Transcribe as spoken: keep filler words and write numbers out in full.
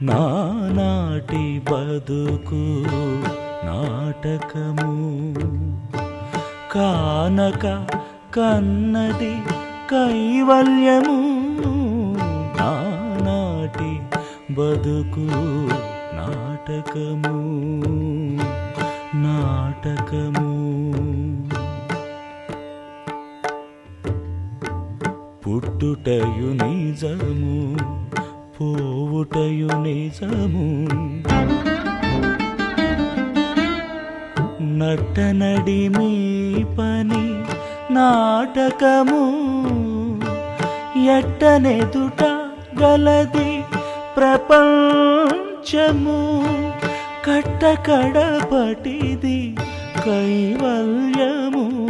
నానాటి బతుకు నాటకము కానక కన్నది కైవల్యము. నానాటి బతుకు నాటకము నాటకము. పుట్టుటయు నిజము పోవుటయు నిజము. నట్టనడి మీ పని నాటకము. ఎట్టనెదుట గలది ప్రపంచము. కట్టకడపటిది కైవల్యము.